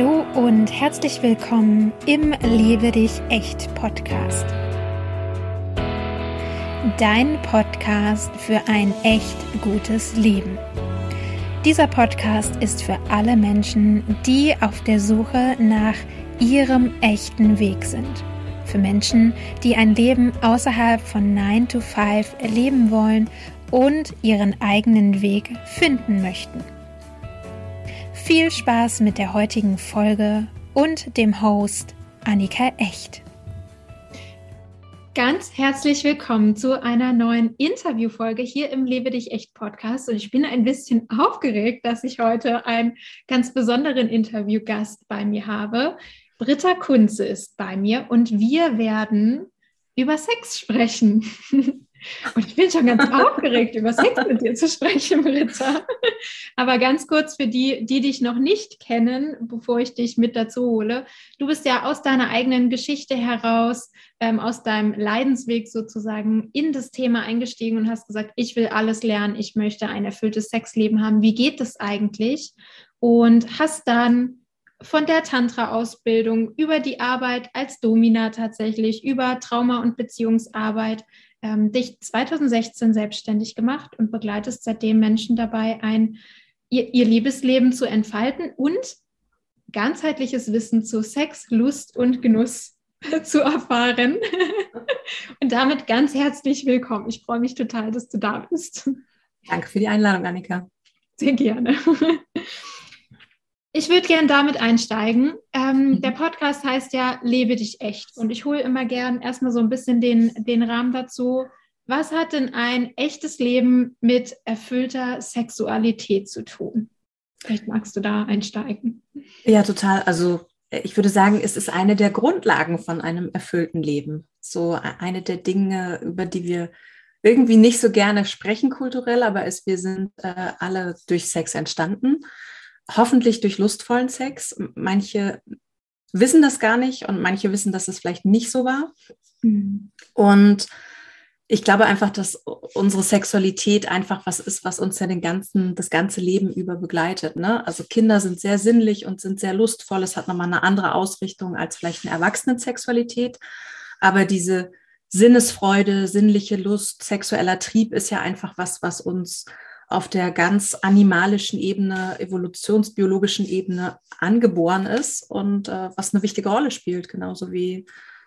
Hallo und herzlich willkommen im Lebe dich echt Podcast. Dein Podcast für ein echt gutes Leben. Dieser Podcast ist für alle Menschen, die auf der Suche nach ihrem echten Weg sind. Für Menschen, die ein Leben außerhalb von 9 to 5 leben wollen und ihren eigenen Weg finden möchten. Viel Spaß mit der heutigen Folge und dem Host Annika Echt. Ganz herzlich willkommen zu einer neuen Interviewfolge hier im Lebe dich echt Podcast. Und ich bin ein bisschen aufgeregt, dass ich heute einen ganz besonderen Interviewgast bei mir habe. Britta Kunze ist bei mir und wir werden über Sex sprechen. Und ich bin schon ganz aufgeregt, über Sex mit dir zu sprechen, Britta. Aber ganz kurz für die dich noch nicht kennen, bevor ich dich mit dazu hole. Du bist ja aus deiner eigenen Geschichte heraus, aus deinem Leidensweg sozusagen in das Thema eingestiegen und hast gesagt, ich will alles lernen, ich möchte ein erfülltes Sexleben haben. Wie geht das eigentlich? Und hast dann von der Tantra-Ausbildung über die Arbeit als Domina tatsächlich, über Trauma- und Beziehungsarbeit, dich 2016 selbstständig gemacht und begleitest seitdem Menschen dabei, ihr Liebesleben zu entfalten und ganzheitliches Wissen zu Sex, Lust und Genuss zu erfahren. Und damit ganz herzlich willkommen. Ich freue mich total, dass du da bist. Danke für die Einladung, Annika. Sehr gerne. Ich würde gerne damit einsteigen. Der Podcast heißt ja Lebe dich echt. Und ich hole immer gern erstmal so ein bisschen den Rahmen dazu. Was hat denn ein echtes Leben mit erfüllter Sexualität zu tun? Vielleicht magst du da einsteigen. Ja, total. Also ich würde sagen, es ist eine der Grundlagen von einem erfüllten Leben. So eine der Dinge, über die wir irgendwie nicht so gerne sprechen kulturell, aber wir sind alle durch Sex entstanden. Hoffentlich durch lustvollen Sex. Manche wissen das gar nicht und manche wissen, dass es vielleicht nicht so war. Mhm. Und ich glaube einfach, dass unsere Sexualität einfach was ist, was uns ja das ganze Leben über begleitet. Ne? Also Kinder sind sehr sinnlich und sind sehr lustvoll. Es hat nochmal eine andere Ausrichtung als vielleicht eine Erwachsenensexualität. Aber diese Sinnesfreude, sinnliche Lust, sexueller Trieb ist ja einfach was uns auf der ganz animalischen Ebene, evolutionsbiologischen Ebene angeboren ist und was eine wichtige Rolle spielt, genauso wie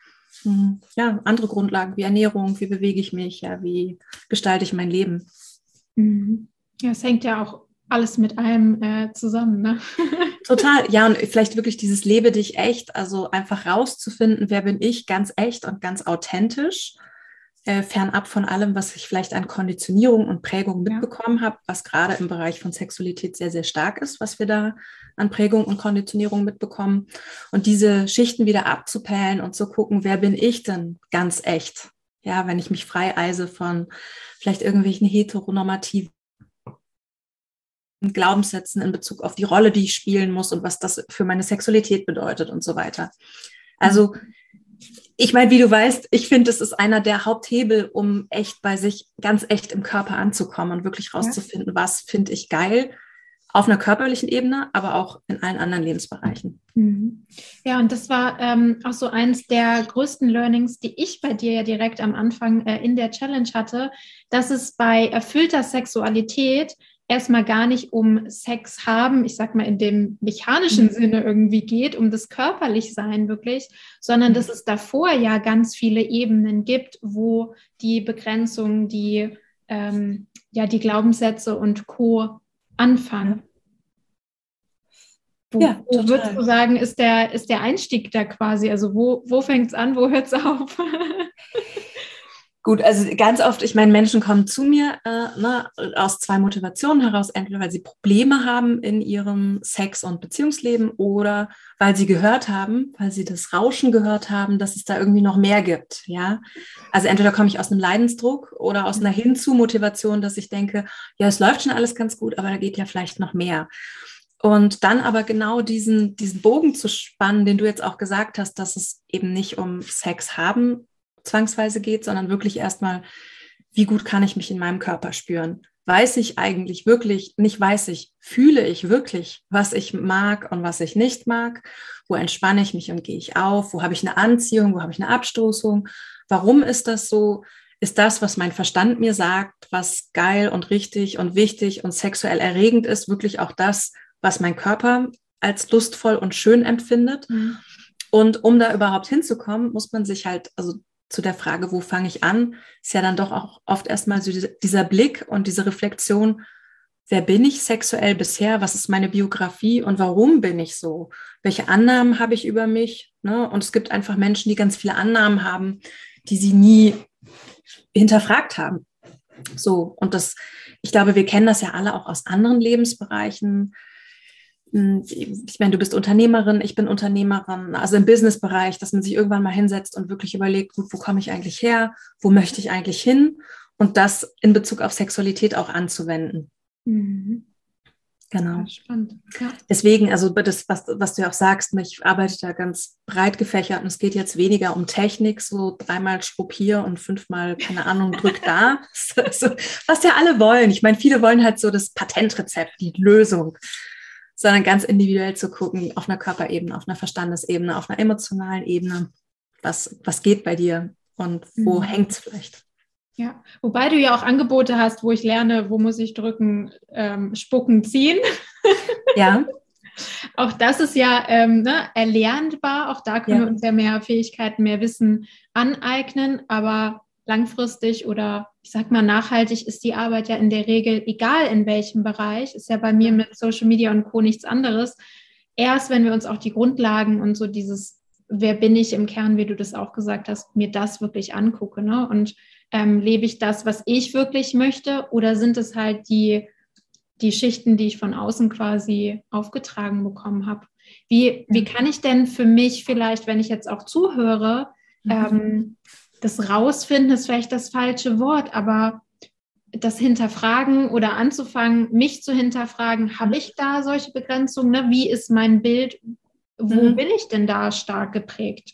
andere Grundlagen wie Ernährung, wie bewege ich mich, ja, wie gestalte ich mein Leben. Ja, es hängt ja auch alles mit allem zusammen, ne? Total, ja, und vielleicht wirklich dieses Lebe dich echt, also einfach rauszufinden, wer bin ich, ganz echt und ganz authentisch, fernab von allem, was ich vielleicht an Konditionierung und Prägung mitbekommen habe, was gerade im Bereich von Sexualität sehr, sehr stark ist, was wir da an Prägung und Konditionierung mitbekommen. Und diese Schichten wieder abzupellen und zu gucken, wer bin ich denn ganz echt? Ja, wenn ich mich frei eise von vielleicht irgendwelchen heteronormativen Glaubenssätzen in Bezug auf die Rolle, die ich spielen muss und was das für meine Sexualität bedeutet und so weiter. Also ich meine, wie du weißt, ich finde, es ist einer der Haupthebel, um echt bei sich ganz echt im Körper anzukommen und wirklich rauszufinden, was finde ich geil auf einer körperlichen Ebene, aber auch in allen anderen Lebensbereichen. Ja, und das war auch so eins der größten Learnings, die ich bei dir ja direkt am Anfang in der Challenge hatte, dass es bei erfüllter Sexualität erstmal gar nicht um Sex haben, ich sag mal in dem mechanischen Sinne irgendwie geht, um das Körperlichsein wirklich, sondern dass es davor ja ganz viele Ebenen gibt, wo die Begrenzungen, die Glaubenssätze und Co. anfangen. Wo würdest du sagen, ist der Einstieg da quasi? Also wo fängt es an, wo hört es auf? Gut, also ganz oft, ich meine, Menschen kommen zu mir aus 2 Motivationen heraus, entweder weil sie Probleme haben in ihrem Sex- und Beziehungsleben oder weil sie gehört haben, weil sie das Rauschen gehört haben, dass es da irgendwie noch mehr gibt, ja. Also entweder komme ich aus einem Leidensdruck oder aus einer Hinzu-Motivation, dass ich denke, ja, es läuft schon alles ganz gut, aber da geht ja vielleicht noch mehr. Und dann aber genau diesen Bogen zu spannen, den du jetzt auch gesagt hast, dass es eben nicht um Sex haben zwangsweise geht, sondern wirklich erstmal, wie gut kann ich mich in meinem Körper spüren? weiß ich eigentlich wirklich, nicht weiß ich, fühle ich wirklich, was ich mag und was ich nicht mag? Wo entspanne ich mich und gehe ich auf? Wo habe ich eine Anziehung? Wo habe ich eine Abstoßung? Warum ist das so? Ist das, was mein Verstand mir sagt, was geil und richtig und wichtig und sexuell erregend ist, wirklich auch das, was mein Körper als lustvoll und schön empfindet? Mhm. Und um da überhaupt hinzukommen, muss man sich halt, also zu der Frage, wo fange ich an, ist ja dann doch auch oft erstmal so dieser Blick und diese Reflexion, wer bin ich sexuell bisher, was ist meine Biografie und warum bin ich so? Welche Annahmen habe ich über mich? Ne? Und es gibt einfach Menschen, die ganz viele Annahmen haben, die sie nie hinterfragt haben. So, und das, ich glaube, wir kennen das ja alle auch aus anderen Lebensbereichen. Ich meine, du bist Unternehmerin, ich bin Unternehmerin, also im Businessbereich, dass man sich irgendwann mal hinsetzt und wirklich überlegt, gut, wo komme ich eigentlich her, wo möchte ich eigentlich hin und das in Bezug auf Sexualität auch anzuwenden. Mhm. Genau. Ja, spannend. Ja. Deswegen, also das, was du ja auch sagst, ich arbeite da ganz breit gefächert und es geht jetzt weniger um Technik, so 3-mal Schrubb hier und 5-mal, keine Ahnung, drück da, so, was ja alle wollen. Ich meine, viele wollen halt so das Patentrezept, die Lösung, sondern ganz individuell zu gucken, auf einer Körperebene, auf einer Verstandesebene, auf einer emotionalen Ebene, was geht bei dir und wo hängt es vielleicht. Ja, wobei du ja auch Angebote hast, wo ich lerne, wo muss ich drücken, spucken, ziehen. Ja. Auch das ist ja erlernbar. Auch da können wir uns ja mehr Fähigkeiten, mehr Wissen aneignen. Aber langfristig oder ich sag mal nachhaltig ist die Arbeit ja in der Regel, egal in welchem Bereich, ist ja bei mir mit Social Media und Co. nichts anderes. Erst wenn wir uns auch die Grundlagen und so dieses, wer bin ich im Kern, wie du das auch gesagt hast, mir das wirklich angucke, ne? Und lebe ich das, was ich wirklich möchte, oder sind es halt die Schichten, die ich von außen quasi aufgetragen bekommen habe? Wie kann ich denn für mich vielleicht, wenn ich jetzt auch zuhöre, das rausfinden ist vielleicht das falsche Wort, aber das Hinterfragen oder anzufangen, mich zu hinterfragen, habe ich da solche Begrenzungen? Ne? Wie ist mein Bild? Wo bin ich denn da stark geprägt?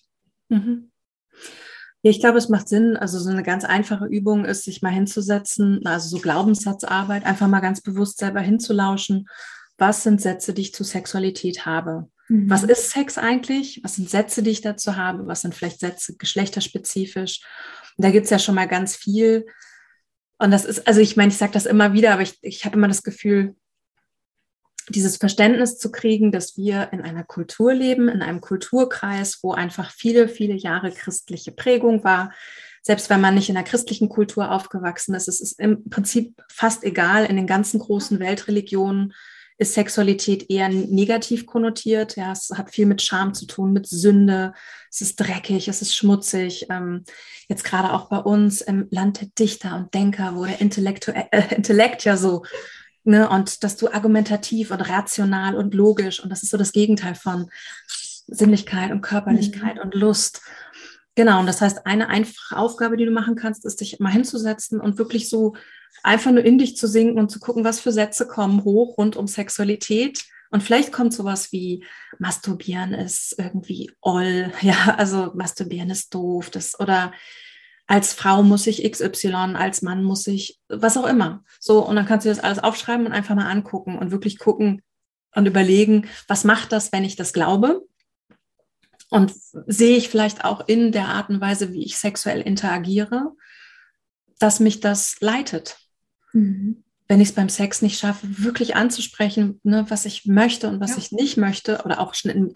Ja, ich glaube, es macht Sinn, also so eine ganz einfache Übung ist, sich mal hinzusetzen, also so Glaubenssatzarbeit, einfach mal ganz bewusst selber hinzulauschen. Was sind Sätze, die ich zu Sexualität habe? Was ist Sex eigentlich? Was sind Sätze, die ich dazu habe? Was sind vielleicht Sätze geschlechterspezifisch? Und da gibt es ja schon mal ganz viel. Und das ist, also ich meine, ich sage das immer wieder, aber ich habe immer das Gefühl, dieses Verständnis zu kriegen, dass wir in einer Kultur leben, in einem Kulturkreis, wo einfach viele, viele Jahre christliche Prägung war. Selbst wenn man nicht in einer christlichen Kultur aufgewachsen ist, es ist im Prinzip fast egal. In den ganzen großen Weltreligionen ist Sexualität eher negativ konnotiert. Ja, es hat viel mit Scham zu tun, mit Sünde. Es ist dreckig, es ist schmutzig. Jetzt gerade auch bei uns im Land der Dichter und Denker, wo der Intellekt ja so, ne, und dass du argumentativ und rational und logisch, und das ist so das Gegenteil von Sinnlichkeit und Körperlichkeit und Lust. Genau, und das heißt, eine einfache Aufgabe, die du machen kannst, ist, dich mal hinzusetzen und wirklich so einfach nur in dich zu sinken und zu gucken, was für Sätze kommen hoch rund um Sexualität. Und vielleicht kommt sowas wie Masturbieren ist irgendwie oll, ja, also Masturbieren ist doof, oder als Frau muss ich XY, als Mann muss ich, was auch immer. So, und dann kannst du das alles aufschreiben und einfach mal angucken und wirklich gucken und überlegen, was macht das, wenn ich das glaube? Und sehe ich vielleicht auch in der Art und Weise, wie ich sexuell interagiere, dass mich das leitet. Wenn ich es beim Sex nicht schaffe, wirklich anzusprechen, ne, was ich möchte und was ich nicht möchte, oder auch in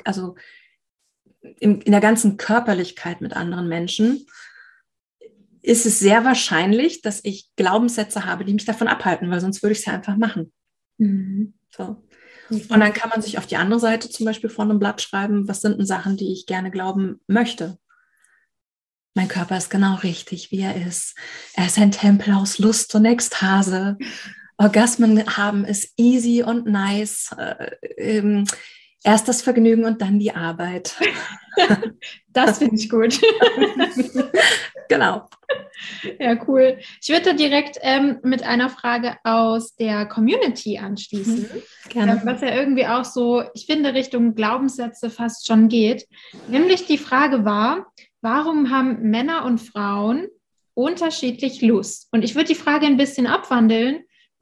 der ganzen Körperlichkeit mit anderen Menschen, ist es sehr wahrscheinlich, dass ich Glaubenssätze habe, die mich davon abhalten, weil sonst würde ich es ja einfach machen. So. Und dann kann man sich auf die andere Seite zum Beispiel von einem Blatt schreiben, was sind denn Sachen, die ich gerne glauben möchte. Mein Körper ist genau richtig, wie er ist. Er ist ein Tempel aus Lust und Ekstase. Orgasmen haben ist easy und nice. Erst das Vergnügen und dann die Arbeit. Das finde ich gut. Genau. Ja, cool. Ich würde da direkt mit einer Frage aus der Community anschließen. Gerne. Was ja irgendwie auch so, ich finde, Richtung Glaubenssätze fast schon geht. Nämlich die Frage war, warum haben Männer und Frauen unterschiedlich Lust? Und ich würde die Frage ein bisschen abwandeln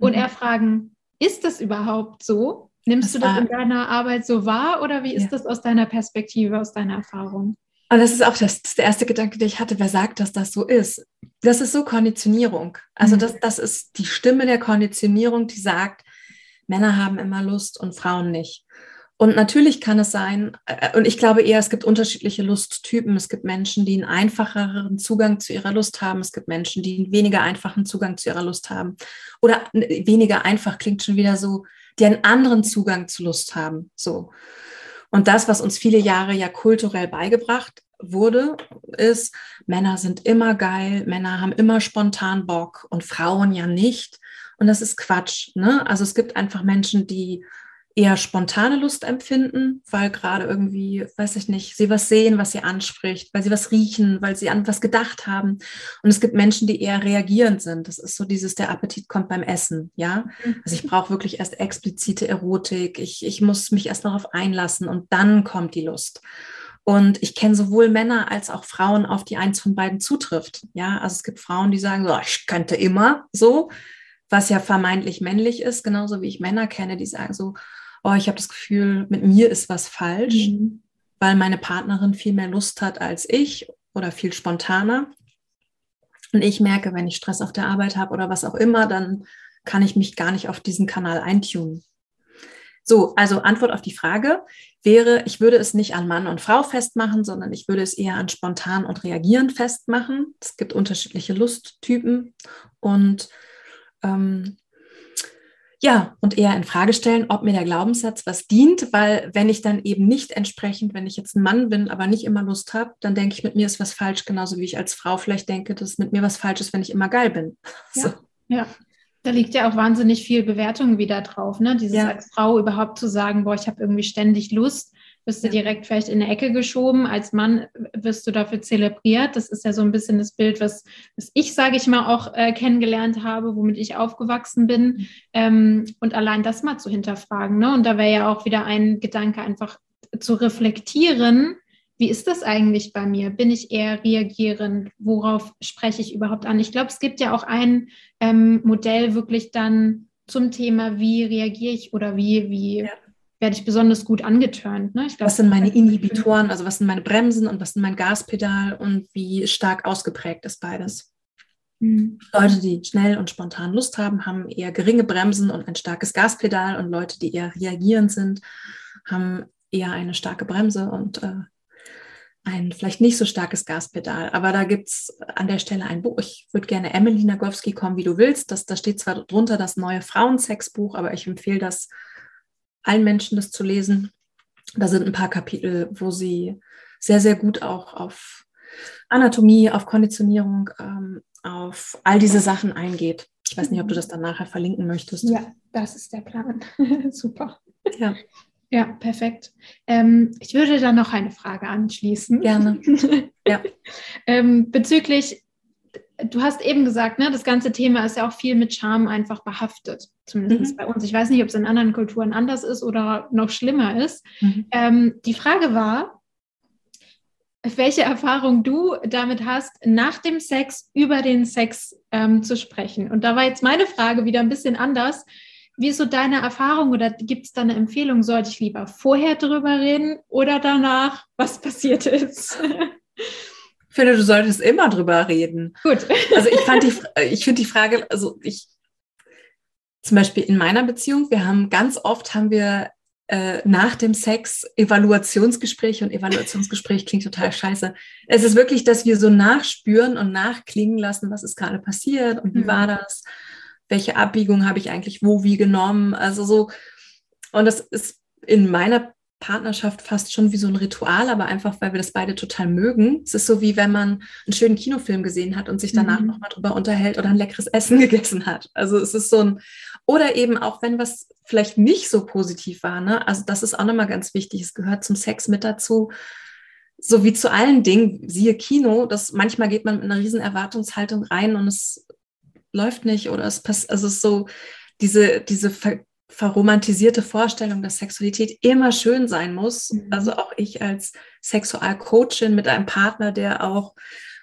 und eher fragen, ist das überhaupt so? Nimmst du das in deiner Arbeit so wahr oder wie ist das aus deiner Perspektive, aus deiner Erfahrung? Und das ist auch das ist der erste Gedanke, den ich hatte, wer sagt, dass das so ist? Das ist so Konditionierung. Also das ist die Stimme der Konditionierung, die sagt, Männer haben immer Lust und Frauen nicht. Und natürlich kann es sein, und ich glaube eher, es gibt unterschiedliche Lusttypen. Es gibt Menschen, die einen einfacheren Zugang zu ihrer Lust haben. Es gibt Menschen, die einen weniger einfachen Zugang zu ihrer Lust haben. Oder weniger einfach klingt schon wieder so, die einen anderen Zugang zu Lust haben. So. Und das, was uns viele Jahre ja kulturell beigebracht wurde, ist, Männer sind immer geil, Männer haben immer spontan Bock und Frauen ja nicht. Und das ist Quatsch, ne? Also es gibt einfach Menschen, die eher spontane Lust empfinden, weil gerade irgendwie, weiß ich nicht, sie was sehen, was sie anspricht, weil sie was riechen, weil sie an was gedacht haben. Und es gibt Menschen, die eher reagierend sind. Das ist so dieses, der Appetit kommt beim Essen, ja. Also ich brauche wirklich erst explizite Erotik. Ich muss mich erst darauf einlassen und dann kommt die Lust. Und ich kenne sowohl Männer als auch Frauen, auf die eins von beiden zutrifft. Ja, also es gibt Frauen, die sagen so, ich könnte immer so, was ja vermeintlich männlich ist, genauso wie ich Männer kenne, die sagen so, oh, ich habe das Gefühl, mit mir ist was falsch, weil meine Partnerin viel mehr Lust hat als ich oder viel spontaner. Und ich merke, wenn ich Stress auf der Arbeit habe oder was auch immer, dann kann ich mich gar nicht auf diesen Kanal eintunen. So, also Antwort auf die Frage wäre, ich würde es nicht an Mann und Frau festmachen, sondern ich würde es eher an spontan und reagieren festmachen. Es gibt unterschiedliche Lusttypen und und eher in Frage stellen, ob mir der Glaubenssatz was dient, weil wenn ich dann eben nicht entsprechend, wenn ich jetzt ein Mann bin, aber nicht immer Lust habe, dann denke ich, mit mir ist was falsch, genauso wie ich als Frau vielleicht denke, dass mit mir was falsch ist, wenn ich immer geil bin. So. Ja. Da liegt ja auch wahnsinnig viel Bewertung wieder drauf, ne? Dieses als Frau überhaupt zu sagen, boah, ich habe irgendwie ständig Lust, wirst du direkt vielleicht in eine Ecke geschoben, als Mann wirst du dafür zelebriert. Das ist ja so ein bisschen das Bild, was ich, sage ich mal, auch kennengelernt habe, womit ich aufgewachsen bin. Und allein das mal zu hinterfragen, ne? Und da wäre ja auch wieder ein Gedanke, einfach zu reflektieren, wie ist das eigentlich bei mir? Bin ich eher reagierend? Worauf spreche ich überhaupt an? Ich glaube, es gibt ja auch ein Modell wirklich dann zum Thema, wie reagiere ich oder wie werde ich besonders gut angeturnt. Ne? Ich glaub, was sind meine Inhibitoren, also was sind meine Bremsen und was sind mein Gaspedal und wie stark ausgeprägt ist beides? Leute, die schnell und spontan Lust haben, haben eher geringe Bremsen und ein starkes Gaspedal und Leute, die eher reagierend sind, haben eher eine starke Bremse und ein vielleicht nicht so starkes Gaspedal. Aber da gibt es an der Stelle ein Buch. Ich würde gerne Emily Nagoski, komm wie du willst. Da steht zwar drunter das neue Frauensexbuch, aber ich empfehle das allen Menschen, das zu lesen. Da sind ein paar Kapitel, wo sie sehr, sehr gut auch auf Anatomie, auf Konditionierung, auf all diese Sachen eingeht. Ich weiß nicht, ob du das dann nachher verlinken möchtest. Ja, das ist der Plan. Super. Ja. Ja, perfekt. Ich würde da noch eine Frage anschließen. Gerne. Ja. Bezüglich, du hast eben gesagt, ne, das ganze Thema ist ja auch viel mit Scham einfach behaftet, zumindest bei uns. Ich weiß nicht, ob es in anderen Kulturen anders ist oder noch schlimmer ist. Die Frage war, welche Erfahrung du damit hast, nach dem Sex über den Sex zu sprechen. Und da war jetzt meine Frage wieder ein bisschen anders. Wie ist so deine Erfahrung oder gibt es da eine Empfehlung, sollte ich lieber vorher drüber reden oder danach, was passiert ist? Ich finde, du solltest immer drüber reden. Gut. Also ich finde die Frage, also zum Beispiel in meiner Beziehung, ganz oft haben wir nach dem Sex Evaluationsgespräche und Evaluationsgespräch klingt total scheiße. Es ist wirklich, dass wir so nachspüren und nachklingen lassen, was ist gerade passiert und wie war das? Welche Abbiegung habe ich eigentlich wo wie genommen? Also so, und das ist in meiner Partnerschaft fast schon wie so ein Ritual, aber einfach, weil wir das beide total mögen. Es ist so, wie wenn man einen schönen Kinofilm gesehen hat und sich danach nochmal drüber unterhält oder ein leckeres Essen gegessen hat. Also es ist so oder eben auch, wenn was vielleicht nicht so positiv war, ne? Also das ist auch nochmal ganz wichtig. Es gehört zum Sex mit dazu, so wie zu allen Dingen, siehe Kino, dass manchmal geht man mit einer riesen Erwartungshaltung rein und es läuft nicht oder es passt, also es ist so diese verromantisierte Vorstellung, dass Sexualität immer schön sein muss. Also auch ich als Sexualcoachin mit einem Partner, der auch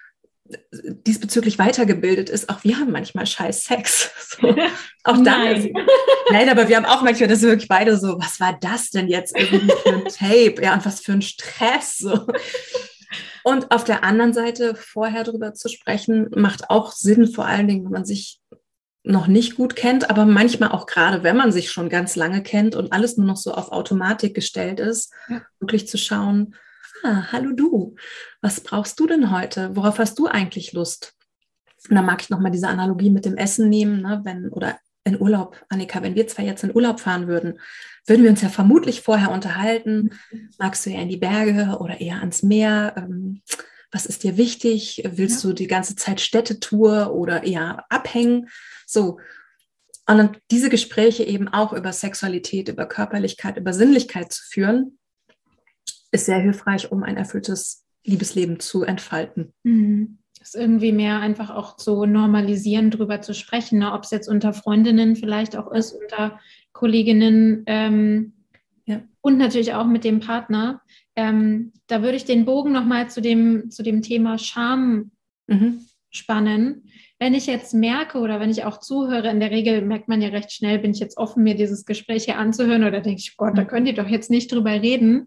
diesbezüglich weitergebildet ist, auch wir haben manchmal scheiß Sex. So. Auch dann. Nein, aber wir haben auch manchmal, das ist wirklich beide so, was war das denn jetzt irgendwie für ein Tape? Ja, und was für ein Stress. So. Und auf der anderen Seite, vorher drüber zu sprechen, macht auch Sinn, vor allen Dingen, wenn man sich noch nicht gut kennt, aber manchmal auch gerade, wenn man sich schon ganz lange kennt und alles nur noch so auf Automatik gestellt ist, wirklich zu schauen, hallo du, was brauchst du denn heute? Worauf hast du eigentlich Lust? Und dann mag ich nochmal diese Analogie mit dem Essen nehmen, ne? Oder in Urlaub, Annika, wenn wir zwei jetzt in Urlaub fahren würden wir uns ja vermutlich vorher unterhalten, magst du eher in die Berge oder eher ans Meer? Was ist dir wichtig? Willst du die ganze Zeit Städtetour oder eher abhängen? So. Und dann diese Gespräche eben auch über Sexualität, über Körperlichkeit, über Sinnlichkeit zu führen, ist sehr hilfreich, um ein erfülltes Liebesleben zu entfalten. Das irgendwie mehr einfach auch zu normalisieren, drüber zu sprechen, ne? Ob es jetzt unter Freundinnen vielleicht auch ist, unter Kolleginnen und natürlich auch mit dem Partner. Da würde ich den Bogen nochmal zu dem Thema Scham spannen. Wenn ich jetzt merke oder wenn ich auch zuhöre, in der Regel merkt man ja recht schnell, bin ich jetzt offen, mir dieses Gespräch hier anzuhören oder denke ich, Gott, da könnt ihr doch jetzt nicht drüber reden.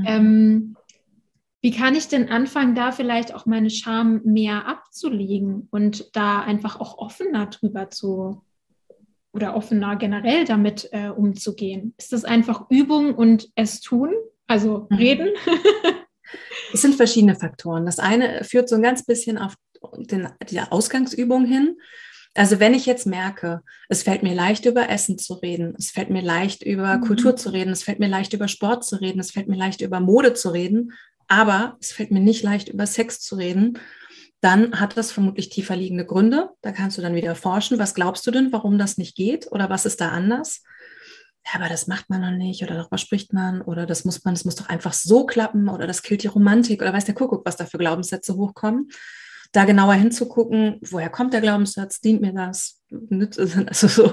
Wie kann ich denn anfangen, da vielleicht auch meine Scham mehr abzulegen und da einfach auch offener drüber oder offener generell damit umzugehen? Ist das einfach Übung und es tun, also reden? Es sind verschiedene Faktoren. Das eine führt so ein ganz bisschen auf die Ausgangsübung hin. Also wenn ich jetzt merke, es fällt mir leicht, über Essen zu reden, es fällt mir leicht, über Kultur zu reden, es fällt mir leicht, über Sport zu reden, es fällt mir leicht, über Mode zu reden, aber es fällt mir nicht leicht, über Sex zu reden, dann hat das vermutlich tiefer liegende Gründe. Da kannst du dann wieder forschen, was glaubst du denn, warum das nicht geht oder was ist da anders? Ja, aber das macht man noch nicht oder darüber spricht man oder das muss doch einfach so klappen oder das killt die Romantik oder weiß der Kuckuck, was da für Glaubenssätze hochkommen. Da genauer hinzugucken, woher kommt der Glaubenssatz, dient mir das, also so.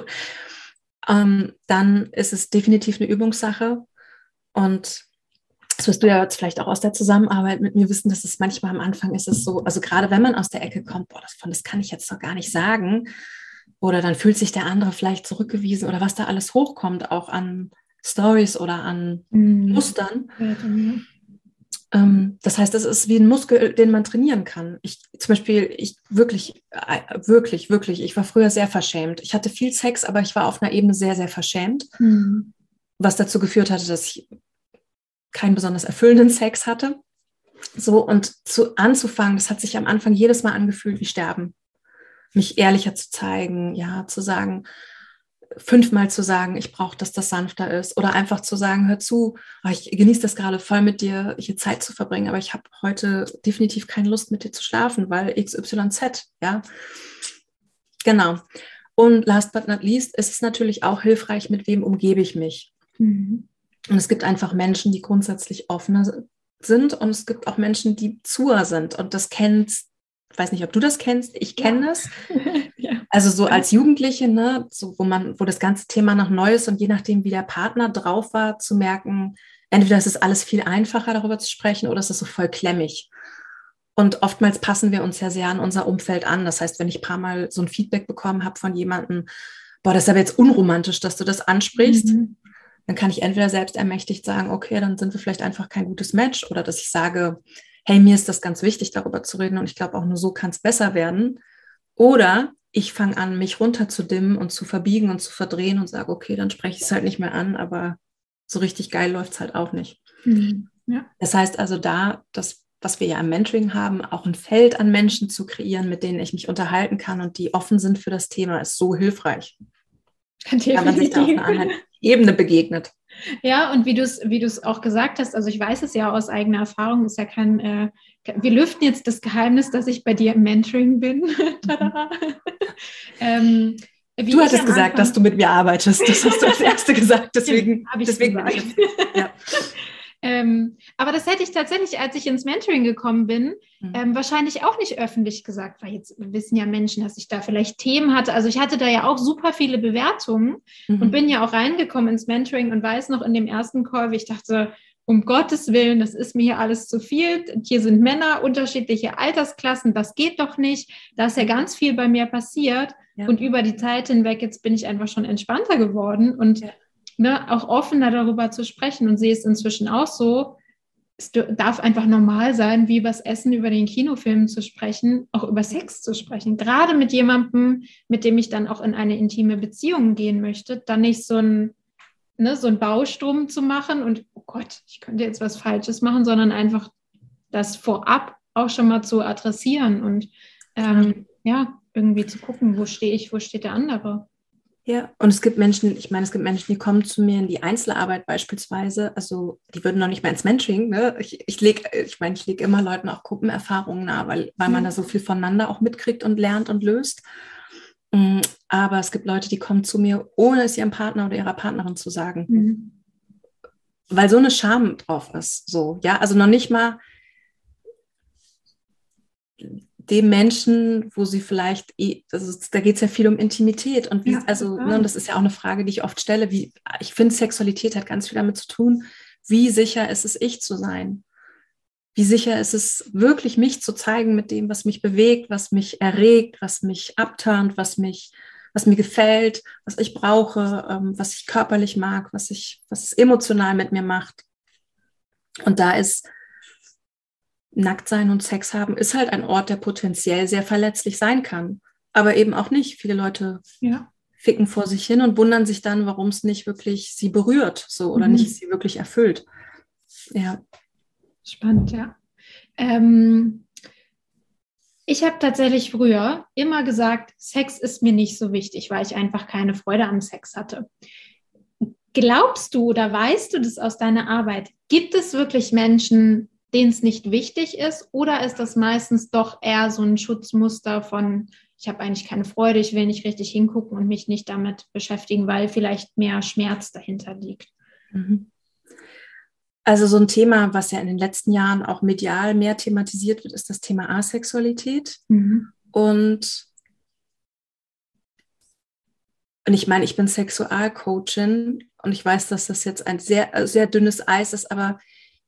Dann ist es definitiv eine Übungssache und das wirst du ja jetzt vielleicht auch aus der Zusammenarbeit mit mir wissen, dass es manchmal am Anfang ist es so, also gerade wenn man aus der Ecke kommt, das kann ich jetzt doch gar nicht sagen oder dann fühlt sich der andere vielleicht zurückgewiesen oder was da alles hochkommt, auch an Stories oder an Mustern. Das heißt, es ist wie ein Muskel, den man trainieren kann. Ich war früher sehr verschämt. Ich hatte viel Sex, aber ich war auf einer Ebene sehr, sehr verschämt, was dazu geführt hatte, dass ich keinen besonders erfüllenden Sex hatte. So, und anzufangen, das hat sich am Anfang jedes Mal angefühlt wie Sterben. Mich ehrlicher zu zeigen, ja, zu sagen, 5-mal zu sagen, ich brauche, dass das sanfter ist oder einfach zu sagen, hör zu, ich genieße das gerade voll mit dir, hier Zeit zu verbringen, aber ich habe heute definitiv keine Lust mit dir zu schlafen, weil XYZ, ja. Genau. Und last but not least ist es natürlich auch hilfreich, mit wem umgebe ich mich. Und es gibt einfach Menschen, die grundsätzlich offener sind und es gibt auch Menschen, die zuer sind und das kennst. Ich weiß nicht, ob du das kennst, ich kenne das. Ja. Also so als Jugendliche, ne, so wo das ganze Thema noch neu ist und je nachdem, wie der Partner drauf war, zu merken, entweder ist es alles viel einfacher, darüber zu sprechen oder es ist so voll klemmig. Und oftmals passen wir uns ja sehr an unser Umfeld an. Das heißt, wenn ich ein paar Mal so ein Feedback bekommen habe von jemandem, das ist aber jetzt unromantisch, dass du das ansprichst, dann kann ich entweder selbst ermächtigt sagen, okay, dann sind wir vielleicht einfach kein gutes Match oder dass ich sage, hey, mir ist das ganz wichtig, darüber zu reden und ich glaube, auch nur so kann es besser werden. Oder ich fange an, mich runterzudimmen und zu verbiegen und zu verdrehen und sage, okay, dann spreche ich es halt nicht mehr an, aber so richtig geil läuft es halt auch nicht. Ja. Das heißt also was wir ja im Mentoring haben, auch ein Feld an Menschen zu kreieren, mit denen ich mich unterhalten kann und die offen sind für das Thema, ist so hilfreich. Weil man sich da auf einer anderen Ebene begegnet. Ja, und wie du es auch gesagt hast, also ich weiß es ja aus eigener Erfahrung, ist ja wir lüften jetzt das Geheimnis, dass ich bei dir im Mentoring bin. Du hattest gesagt, dass du mit mir arbeitest. Das hast du als Erste gesagt, deswegen habe ich gesagt. Ja. Aber das hätte ich tatsächlich, als ich ins Mentoring gekommen bin, wahrscheinlich auch nicht öffentlich gesagt, weil jetzt wissen ja Menschen, dass ich da vielleicht Themen hatte. Also ich hatte da ja auch super viele Bewertungen und bin ja auch reingekommen ins Mentoring und weiß noch in dem ersten Call, wie ich dachte, um Gottes Willen, das ist mir hier alles zu viel. Hier sind Männer, unterschiedliche Altersklassen, das geht doch nicht. Da ist ja ganz viel bei mir passiert. Ja. Und über die Zeit hinweg, jetzt bin ich einfach schon entspannter geworden und auch offener darüber zu sprechen und sehe es inzwischen auch so. Es darf einfach normal sein, wie über das Essen, über den Kinofilm zu sprechen, auch über Sex zu sprechen. Gerade mit jemandem, mit dem ich dann auch in eine intime Beziehung gehen möchte, dann nicht so ein Bausturm zu machen und, oh Gott, ich könnte jetzt was Falsches machen, sondern einfach das vorab auch schon mal zu adressieren und irgendwie zu gucken, wo stehe ich, wo steht der andere. Ja, und es gibt Menschen, die kommen zu mir in die Einzelarbeit beispielsweise, also die würden noch nicht mal ins Mentoring, ne? Ich lege immer Leuten auch Gruppenerfahrungen nahe, weil man da so viel voneinander auch mitkriegt und lernt und löst. Aber es gibt Leute, die kommen zu mir, ohne es ihrem Partner oder ihrer Partnerin zu sagen, weil so eine Scham drauf ist, so, ja, also noch nicht mal dem Menschen, wo sie vielleicht, da geht es ja viel um Intimität und wie, das ist ja auch eine Frage, die ich oft stelle, ich finde, Sexualität hat ganz viel damit zu tun, wie sicher ist es, ich zu sein? Wie sicher ist es, wirklich mich zu zeigen mit dem, was mich bewegt, was mich erregt, was mich abturnt, was mir gefällt, was ich brauche, was ich körperlich mag, was es emotional mit mir macht. Und da ist Nacktsein und Sex haben ist halt ein Ort, der potenziell sehr verletzlich sein kann, aber eben auch nicht. Viele Leute ficken vor sich hin und wundern sich dann, warum es nicht wirklich sie berührt, so oder nicht sie wirklich erfüllt. Ja. Spannend, ja. Ich habe tatsächlich früher immer gesagt, Sex ist mir nicht so wichtig, weil ich einfach keine Freude am Sex hatte. Glaubst du oder weißt du das aus deiner Arbeit? Gibt es wirklich Menschen, denen es nicht wichtig ist, oder ist das meistens doch eher so ein Schutzmuster von, ich habe eigentlich keine Freude, ich will nicht richtig hingucken und mich nicht damit beschäftigen, weil vielleicht mehr Schmerz dahinter liegt? Also so ein Thema, was ja in den letzten Jahren auch medial mehr thematisiert wird, ist das Thema Asexualität. Und ich meine, ich bin Sexualcoachin und ich weiß, dass das jetzt ein sehr, sehr dünnes Eis ist, aber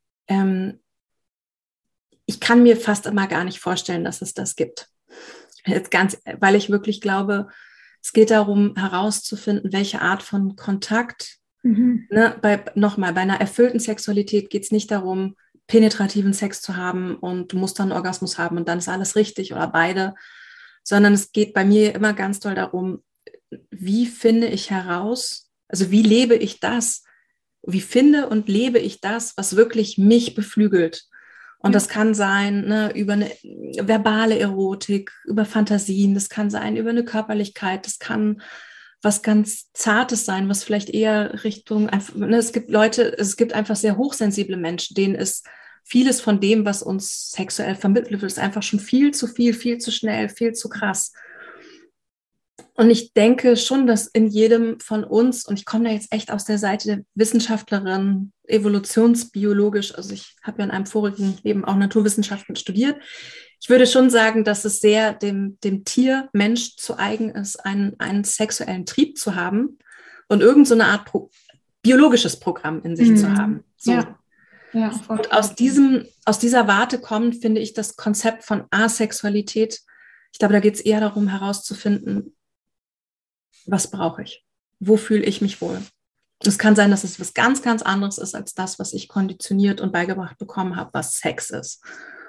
ich kann mir fast immer gar nicht vorstellen, dass es das gibt. Weil ich wirklich glaube, es geht darum, herauszufinden, welche Art von Kontakt. Bei einer erfüllten Sexualität geht es nicht darum, penetrativen Sex zu haben und du musst dann einen Orgasmus haben und dann ist alles richtig oder beide, sondern es geht bei mir immer ganz doll darum, wie finde ich heraus, also wie lebe ich das, wie finde und lebe ich das, was wirklich mich beflügelt. Und das kann sein, über eine verbale Erotik, über Fantasien, das kann sein über eine Körperlichkeit, das kann was ganz Zartes sein, was vielleicht eher Richtung, es gibt einfach sehr hochsensible Menschen, denen ist vieles von dem, was uns sexuell vermittelt wird, ist einfach schon viel zu viel, viel zu schnell, viel zu krass. Und ich denke schon, dass in jedem von uns, und ich komme da jetzt echt aus der Seite der Wissenschaftlerin, evolutionsbiologisch, also ich habe ja in einem vorigen Leben auch Naturwissenschaften studiert, ich würde schon sagen, dass es sehr dem Tier, Mensch zu eigen ist, einen sexuellen Trieb zu haben und irgend so eine Art biologisches Programm in sich zu haben. So. Ja, und aus dieser Warte kommt, finde ich, das Konzept von Asexualität. Ich glaube, da geht es eher darum, herauszufinden, was brauche ich? Wo fühle ich mich wohl? Es kann sein, dass es was ganz, ganz anderes ist als das, was ich konditioniert und beigebracht bekommen habe, was Sex ist.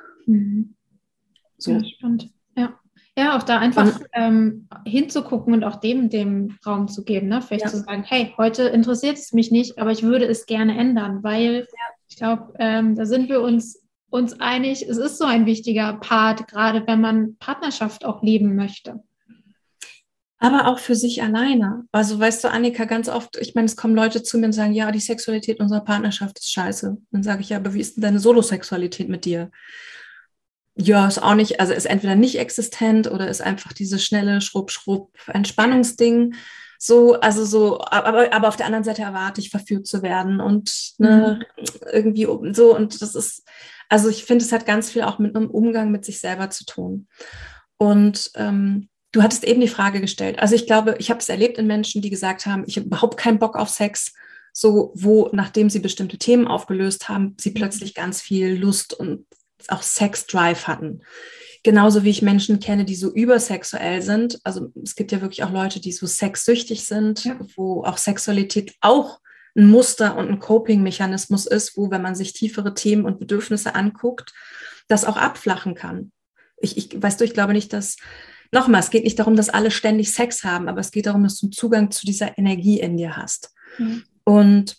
So. Ja, spannend. Ja, auch da einfach hinzugucken und auch dem Raum zu geben, ne? Vielleicht zu sagen, hey, heute interessiert es mich nicht, aber ich würde es gerne ändern, weil ich glaube, da sind wir uns einig, es ist so ein wichtiger Part, gerade wenn man Partnerschaft auch leben möchte. Aber auch für sich alleine. Also weißt du, Annika, ganz oft, ich meine, es kommen Leute zu mir und sagen, ja, die Sexualität unserer Partnerschaft ist scheiße. Dann sage ich, ja, aber wie ist denn deine Solosexualität mit dir? Ja, ist auch nicht, also ist entweder nicht existent oder ist einfach dieses schnelle Schrupp-Entspannungsding. Aber auf der anderen Seite erwarte ich, verführt zu werden und irgendwie so. Und das ist, also ich finde, es hat ganz viel auch mit einem Umgang mit sich selber zu tun. Und du hattest eben die Frage gestellt. Also ich glaube, ich habe es erlebt in Menschen, die gesagt haben, ich habe überhaupt keinen Bock auf Sex. so wo, nachdem sie bestimmte Themen aufgelöst haben, sie plötzlich ganz viel Lust und auch Sex-Drive hatten. Genauso wie ich Menschen kenne, die so übersexuell sind. Also es gibt ja wirklich auch Leute, die so sexsüchtig sind, Ja. wo auch Sexualität auch ein Muster und ein Coping-Mechanismus ist, wo, wenn man sich tiefere Themen und Bedürfnisse anguckt, das auch abflachen kann. Weißt du, ich glaube nicht, dass, nochmal, es geht nicht darum, dass alle ständig Sex haben, aber es geht darum, dass du Zugang zu dieser Energie in dir hast. Mhm. Und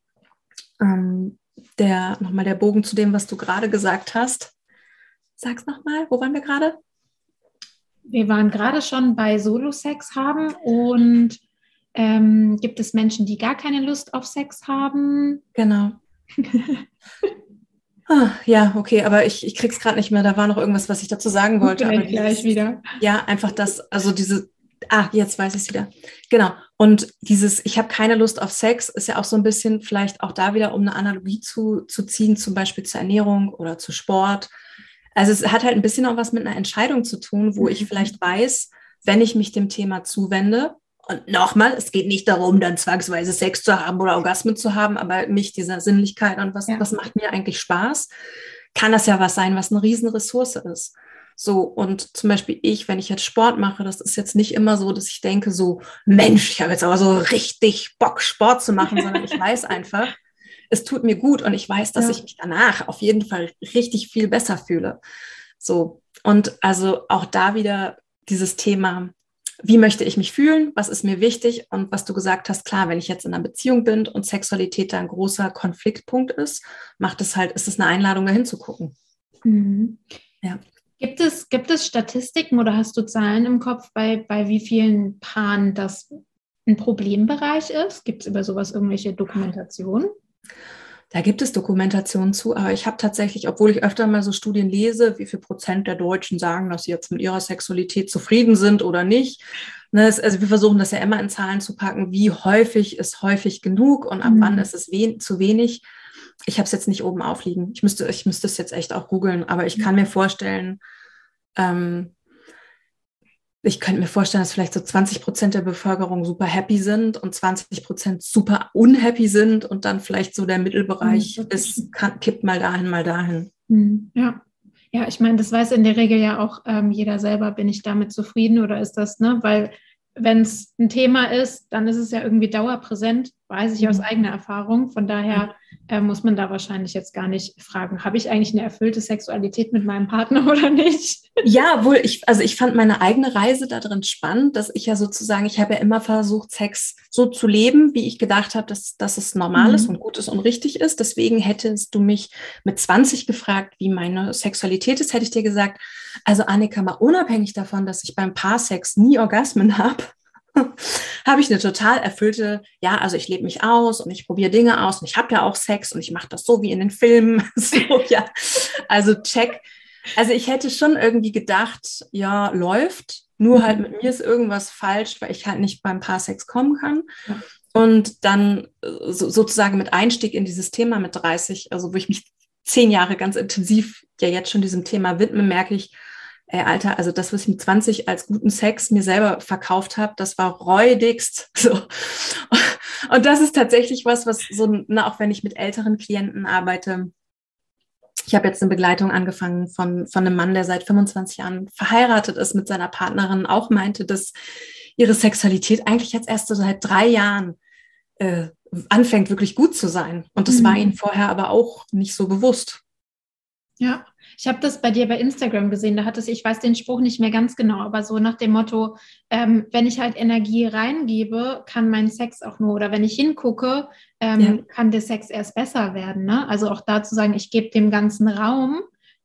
nochmal der Bogen zu dem, was du gerade gesagt hast. Sag's nochmal, wo waren wir gerade? Wir waren gerade schon bei Solo-Sex haben und gibt es Menschen, die gar keine Lust auf Sex haben? Genau. Ja, okay, aber ich krieg's gerade nicht mehr. Da war noch irgendwas, was ich dazu sagen wollte. Vielleicht Aber gleich wieder. Ja, einfach das, also jetzt weiß ich es wieder. Genau. Und ich habe keine Lust auf Sex, ist ja auch so ein bisschen vielleicht auch da wieder, um eine Analogie zu ziehen, zum Beispiel zur Ernährung oder zu Sport. Also es hat halt ein bisschen auch was mit einer Entscheidung zu tun, wo ich vielleicht weiß, wenn ich mich dem Thema zuwende, und nochmal, es geht nicht darum, dann zwangsweise Sex zu haben oder Orgasmen zu haben, aber mich dieser Sinnlichkeit und was macht mir eigentlich Spaß, kann das ja was sein, was eine riesen Ressource ist. So, und zum Beispiel wenn ich jetzt Sport mache, das ist jetzt nicht immer so, dass ich denke so, Mensch, ich habe jetzt aber so richtig Bock, Sport zu machen, sondern ich weiß einfach, es tut mir gut und ich weiß, dass ich mich danach auf jeden Fall richtig viel besser fühle. So, und also auch da wieder dieses Thema, wie möchte ich mich fühlen, was ist mir wichtig und was du gesagt hast, klar, wenn ich jetzt in einer Beziehung bin und Sexualität da ein großer Konfliktpunkt ist, ist es eine Einladung, dahin zu gucken. Mhm. Ja. Gibt es Statistiken oder hast du Zahlen im Kopf, bei wie vielen Paaren das ein Problembereich ist? Gibt es über sowas irgendwelche Dokumentationen? Da gibt es Dokumentationen zu, aber ich habe tatsächlich, obwohl ich öfter mal so Studien lese, wie viel Prozent der Deutschen sagen, dass sie jetzt mit ihrer Sexualität zufrieden sind oder nicht. Also wir versuchen das ja immer in Zahlen zu packen, wie häufig ist häufig genug und ab wann ist es zu wenig. Ich habe es jetzt nicht oben aufliegen. Ich müsste es jetzt echt auch googeln, aber ich kann mir vorstellen, dass vielleicht so 20% der Bevölkerung super happy sind und 20% super unhappy sind und dann vielleicht so der Mittelbereich kippt mal dahin, mal dahin. Ja. Ja, ich meine, das weiß in der Regel ja auch jeder selber, bin ich damit zufrieden oder ist das, ne? Weil wenn es ein Thema ist, dann ist es ja irgendwie dauerpräsent, weiß ich aus eigener Erfahrung. Von daher muss man da wahrscheinlich jetzt gar nicht fragen, habe ich eigentlich eine erfüllte Sexualität mit meinem Partner oder nicht? Ja, ich fand meine eigene Reise da drin spannend, dass ich ja sozusagen, ich habe ja immer versucht, Sex so zu leben, wie ich gedacht habe, dass es normal ist und gut ist und richtig ist. Deswegen hättest du mich mit 20 gefragt, wie meine Sexualität ist, hätte ich dir gesagt, also Annika, mal unabhängig davon, dass ich beim Paarsex nie Orgasmen habe, habe ich eine total erfüllte, ja, also ich lebe mich aus und ich probiere Dinge aus und ich habe ja auch Sex und ich mache das so wie in den Filmen. So, ja, also check. Also ich hätte schon irgendwie gedacht, ja, läuft, nur halt mit mir ist irgendwas falsch, weil ich halt nicht beim Paarsex kommen kann. Ja. Und dann sozusagen mit Einstieg in dieses Thema mit 30, also wo ich mich 10 Jahre ganz intensiv ja jetzt schon diesem Thema widme, merke ich, ey, Alter, also das, was ich mit 20 als guten Sex mir selber verkauft habe, das war räudigst. So. Und das ist tatsächlich was so, auch wenn ich mit älteren Klienten arbeite. Ich habe jetzt eine Begleitung angefangen von einem Mann, der seit 25 Jahren verheiratet ist mit seiner Partnerin, auch meinte, dass ihre Sexualität eigentlich jetzt erst so seit 3 Jahren anfängt, wirklich gut zu sein. Und das war ihnen vorher aber auch nicht so bewusst. Ja, ich habe das bei dir bei Instagram gesehen, ich weiß den Spruch nicht mehr ganz genau, aber so nach dem Motto, wenn ich halt Energie reingebe, kann mein Sex auch nur, oder wenn ich hingucke, kann der Sex erst besser werden. Ne? Also auch da zu sagen, ich gebe dem ganzen Raum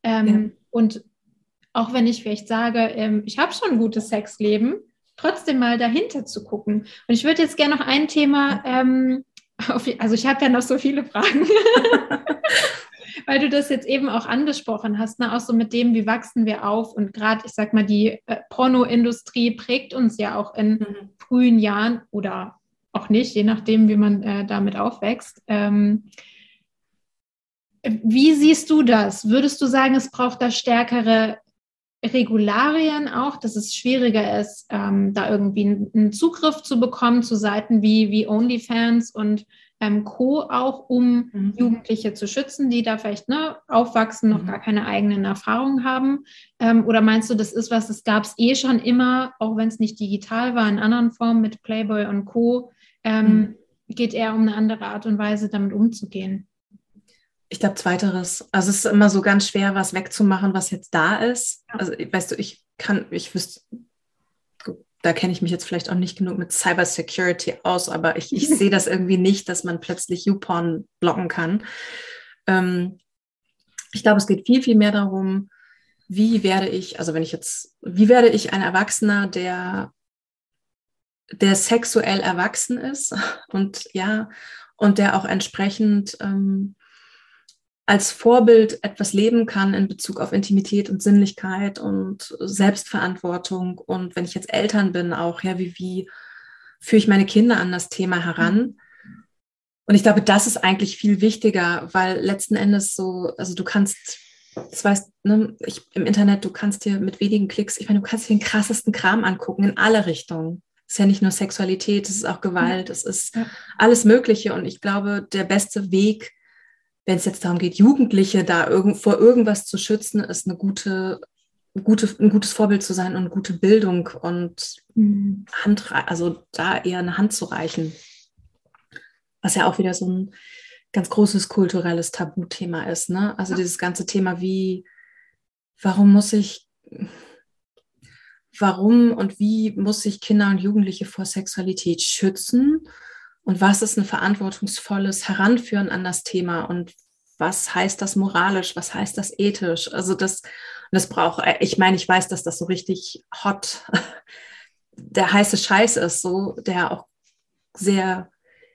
und auch wenn ich vielleicht sage, ich habe schon ein gutes Sexleben, trotzdem mal dahinter zu gucken. Und ich würde jetzt gerne noch ein Thema, also ich habe ja noch so viele Fragen. Weil du das jetzt eben auch angesprochen hast, ne? Auch so mit dem, wie wachsen wir auf und gerade, ich sag mal, die Pornoindustrie prägt uns ja auch in frühen Jahren oder auch nicht, je nachdem, wie man damit aufwächst. Wie siehst du das? Würdest du sagen, es braucht da stärkere Regularien auch, dass es schwieriger ist, da irgendwie einen Zugriff zu bekommen zu Seiten wie OnlyFans und Co. auch, um Jugendliche zu schützen, die da vielleicht aufwachsen, noch gar keine eigenen Erfahrungen haben? Oder meinst du, das ist was, das gab es eh schon immer, auch wenn es nicht digital war, in anderen Formen mit Playboy und Co. Geht eher um eine andere Art und Weise, damit umzugehen? Ich glaube, zweiteres. Also es ist immer so ganz schwer, was wegzumachen, was jetzt da ist. Ja. Also weißt du, ich wüsste, da kenne ich mich jetzt vielleicht auch nicht genug mit Cybersecurity aus, aber ich sehe das irgendwie nicht, dass man plötzlich YouPorn blocken kann. Ich glaube, es geht viel, viel mehr darum, wie werde ich ein Erwachsener, der sexuell erwachsen ist und der auch entsprechend als Vorbild etwas leben kann in Bezug auf Intimität und Sinnlichkeit und Selbstverantwortung. Und wenn ich jetzt Eltern bin, auch, wie führe ich meine Kinder an das Thema heran? Und ich glaube, das ist eigentlich viel wichtiger, weil letzten Endes also du kannst, das weißt, ne, im Internet, du kannst dir mit wenigen Klicks, du kannst dir den krassesten Kram angucken in alle Richtungen. Es ist ja nicht nur Sexualität, es ist auch Gewalt, es ist alles Mögliche. Und ich glaube, der beste Weg, wenn es jetzt darum geht, Jugendliche da vor irgendwas zu schützen, ist ein gutes Vorbild zu sein und eine gute Bildung und also da eher eine Hand zu reichen. Was ja auch wieder so ein ganz großes kulturelles Tabuthema ist, ne? Also dieses ganze Thema warum und wie muss sich Kinder und Jugendliche vor Sexualität schützen? Und was ist ein verantwortungsvolles Heranführen an das Thema? Und was heißt das moralisch? Was heißt das ethisch? Also das braucht, ich weiß, dass das so richtig hot, der heiße Scheiß ist, so, der auch sehr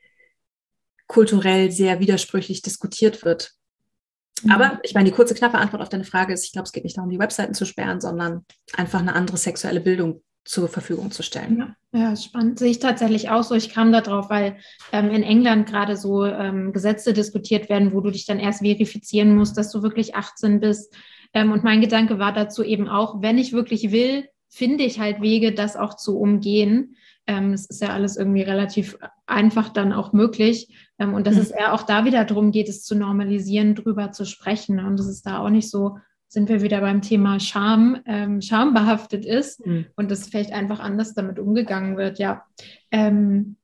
kulturell sehr widersprüchlich diskutiert wird. Aber die kurze, knappe Antwort auf deine Frage ist, ich glaube, es geht nicht darum, die Webseiten zu sperren, sondern einfach eine andere sexuelle Bildung zur Verfügung zu stellen. Ja, spannend. Sehe ich tatsächlich auch so. Ich kam da drauf, weil in England gerade so Gesetze diskutiert werden, wo du dich dann erst verifizieren musst, dass du wirklich 18 bist. Und mein Gedanke war dazu eben auch, wenn ich wirklich will, finde ich halt Wege, das auch zu umgehen. Es ist ja alles irgendwie relativ einfach dann auch möglich. Und dass es eher auch da wieder darum geht, es zu normalisieren, drüber zu sprechen. Und dass es da auch nicht so, sind wir wieder beim Thema Scham, schambehaftet ist und dass vielleicht einfach anders damit umgegangen wird, und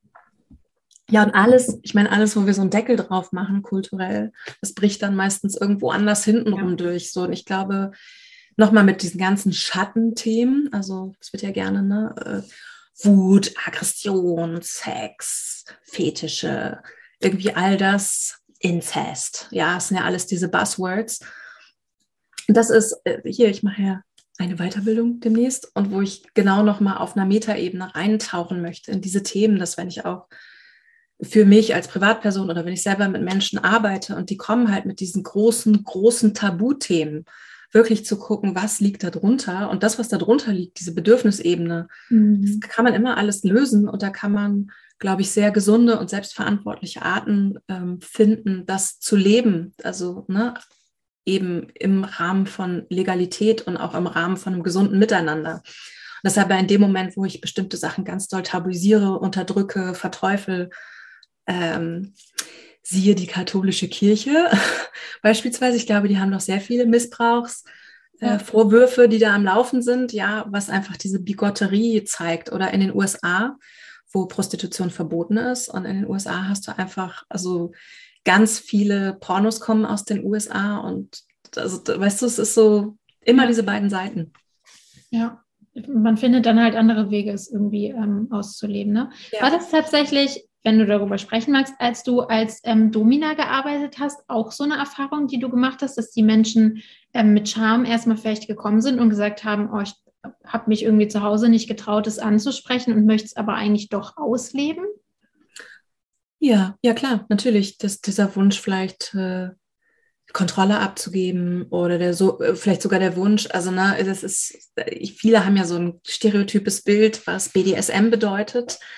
alles, wo wir so einen Deckel drauf machen, kulturell, das bricht dann meistens irgendwo anders hintenrum durch. So. Und ich glaube, nochmal mit diesen ganzen Schattenthemen, also es wird ja gerne, Wut, Aggression, Sex, Fetische, irgendwie all das, Inzest, es sind ja alles diese Buzzwords. Das ist, ich mache ja eine Weiterbildung demnächst und wo ich genau nochmal auf einer Metaebene eintauchen möchte in diese Themen, dass wenn ich auch für mich als Privatperson oder wenn ich selber mit Menschen arbeite und die kommen halt mit diesen großen, großen Tabuthemen, wirklich zu gucken, was liegt da drunter und das, was da drunter liegt, diese Bedürfnisebene, das kann man immer alles lösen und da kann man, glaube ich, sehr gesunde und selbstverantwortliche Arten finden, das zu leben, also eben im Rahmen von Legalität und auch im Rahmen von einem gesunden Miteinander. Und deshalb in dem Moment, wo ich bestimmte Sachen ganz doll tabuisiere, unterdrücke, verteufel, siehe die katholische Kirche beispielsweise, ich glaube, die haben noch sehr viele Missbrauchsvorwürfe, die da am Laufen sind, was einfach diese Bigotterie zeigt. Oder in den USA, wo Prostitution verboten ist. Und in den USA hast du einfach, also ganz viele Pornos kommen aus den USA. Und also, weißt du, es ist so immer diese beiden Seiten. Ja, man findet dann halt andere Wege, es irgendwie auszuleben. Ne? War das tatsächlich, wenn du darüber sprechen magst, als du als Domina gearbeitet hast, auch so eine Erfahrung, die du gemacht hast, dass die Menschen mit Scham erstmal vielleicht gekommen sind und gesagt haben, oh, ich habe mich irgendwie zu Hause nicht getraut, es anzusprechen und möchte es aber eigentlich doch ausleben? Ja, klar, natürlich. Dieser Wunsch vielleicht Kontrolle abzugeben oder vielleicht sogar der Wunsch, also viele haben ja so ein stereotypes Bild, was BDSM bedeutet.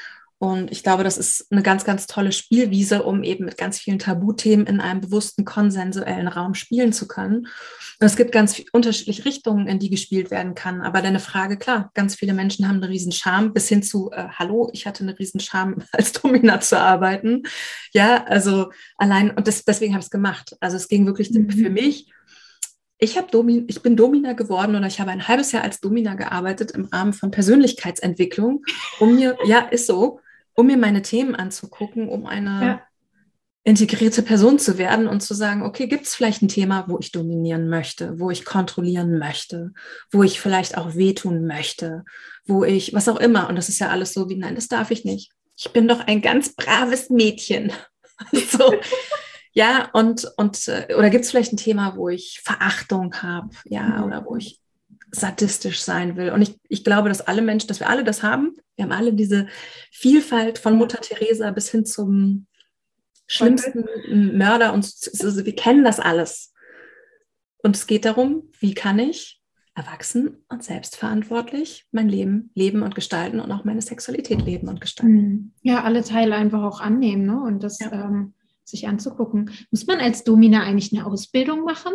Und ich glaube, das ist eine ganz, ganz tolle Spielwiese, um eben mit ganz vielen Tabuthemen in einem bewussten, konsensuellen Raum spielen zu können. Und es gibt ganz unterschiedliche Richtungen, in die gespielt werden kann. Aber deine Frage, klar, ganz viele Menschen haben eine riesen Scham, bis hin zu, hallo, ich hatte eine riesen Scham, als Domina zu arbeiten. Ja, also allein, und deswegen habe ich es gemacht. Also es ging wirklich für mich. Ich bin Domina geworden oder ich habe ein halbes Jahr als Domina gearbeitet im Rahmen von Persönlichkeitsentwicklung, um mir meine Themen anzugucken, um eine integrierte Person zu werden und zu sagen, okay, gibt es vielleicht ein Thema, wo ich dominieren möchte, wo ich kontrollieren möchte, wo ich vielleicht auch wehtun möchte, wo ich, was auch immer. Und das ist ja alles so wie, nein, das darf ich nicht. Ich bin doch ein ganz braves Mädchen. So. Ja, oder gibt es vielleicht ein Thema, wo ich Verachtung habe, ja, oder wo ich sadistisch sein will. Und ich glaube, dass wir alle das haben. Wir haben alle diese Vielfalt von Mutter Teresa bis hin zum schlimmsten Mörder. Und wir kennen das alles. Und es geht darum, wie kann ich erwachsen und selbstverantwortlich mein Leben leben und gestalten und auch meine Sexualität leben und gestalten. Ja, alle Teile einfach auch annehmen, ne? Und das sich anzugucken. Muss man als Domina eigentlich eine Ausbildung machen?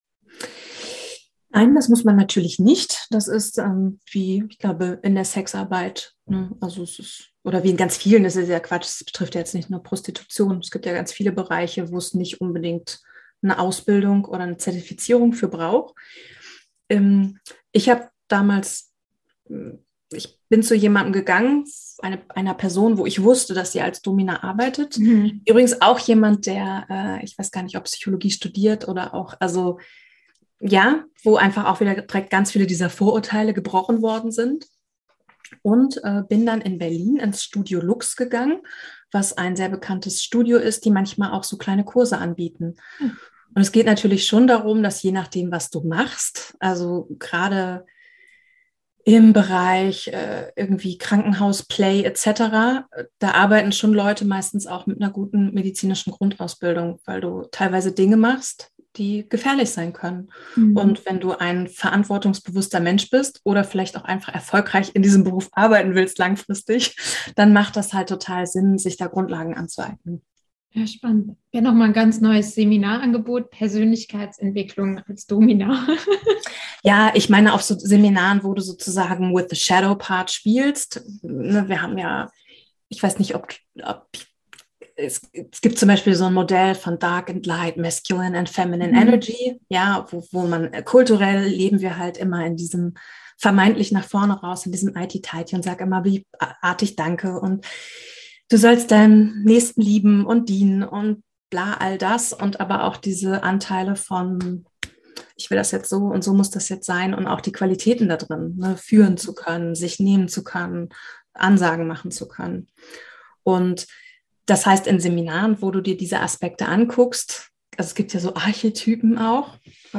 Nein, das muss man natürlich nicht. Das ist wie, ich glaube, in der Sexarbeit, ne? Also es ist, oder wie in ganz vielen, das ist ja Quatsch, es betrifft ja jetzt nicht nur Prostitution. Es gibt ja ganz viele Bereiche, wo es nicht unbedingt eine Ausbildung oder eine Zertifizierung für braucht. Ich habe damals, ich bin zu jemandem gegangen, einer Person, wo ich wusste, dass sie als Domina arbeitet. Übrigens auch jemand, der, ich weiß gar nicht, ob Psychologie studiert oder auch, also ja, wo einfach auch wieder direkt ganz viele dieser Vorurteile gebrochen worden sind. Und bin dann in Berlin ins Studio Lux gegangen, was ein sehr bekanntes Studio ist, die manchmal auch so kleine Kurse anbieten. Und es geht natürlich schon darum, dass je nachdem, was du machst, also gerade im Bereich irgendwie Krankenhausplay etc., da arbeiten schon Leute meistens auch mit einer guten medizinischen Grundausbildung, weil du teilweise Dinge machst, die gefährlich sein können. Und wenn du ein verantwortungsbewusster Mensch bist oder vielleicht auch einfach erfolgreich in diesem Beruf arbeiten willst langfristig, dann macht das halt total Sinn, sich da Grundlagen anzueignen. Ja, spannend. Wäre nochmal ein ganz neues Seminarangebot, Persönlichkeitsentwicklung als Domina. Ja, ich meine auf so Seminaren, wo du sozusagen with the shadow part spielst. Wir haben ja, ich weiß nicht, ob es gibt zum Beispiel so ein Modell von Dark and Light, Masculine and Feminine Energy, ja, wo man kulturell leben wir halt immer in diesem vermeintlich nach vorne raus, in diesem IT-Tighty und sag immer, wie artig danke und du sollst deinem Nächsten lieben und dienen und bla, all das und aber auch diese Anteile von ich will das jetzt so und so muss das jetzt sein und auch die Qualitäten da drin, ne, führen zu können, sich nehmen zu können, Ansagen machen zu können. Und das heißt, in Seminaren, wo du dir diese Aspekte anguckst, also es gibt ja so Archetypen auch,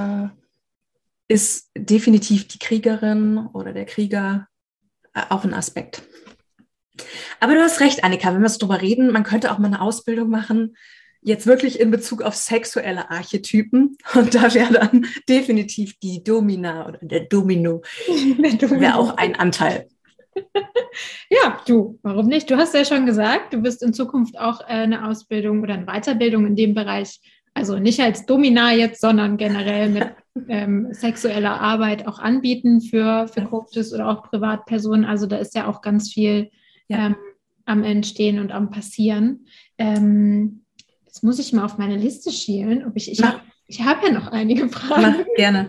ist definitiv die Kriegerin oder der Krieger auch ein Aspekt. Aber du hast recht, Annika, wenn wir so drüber reden, man könnte auch mal eine Ausbildung machen, jetzt wirklich in Bezug auf sexuelle Archetypen. Und da wäre dann definitiv die Domina oder der Domino, wäre auch ein Anteil. Ja, du, warum nicht? Du hast ja schon gesagt, du wirst in Zukunft auch eine Ausbildung oder eine Weiterbildung in dem Bereich, also nicht als Domina jetzt, sondern generell mit sexueller Arbeit auch anbieten für Coaches oder auch Privatpersonen. Also da ist ja auch ganz viel am Entstehen und am Passieren. Jetzt muss ich mal auf meine Liste schielen, ob ich habe ja noch einige Fragen. Mach gerne.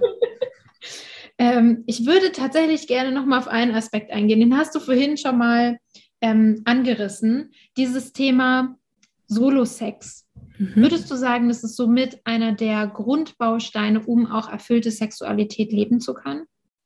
Ich würde tatsächlich gerne noch mal auf einen Aspekt eingehen. Den hast du vorhin schon mal angerissen. Dieses Thema Solo-Sex. Würdest du sagen, das ist somit einer der Grundbausteine, um auch erfüllte Sexualität leben zu können?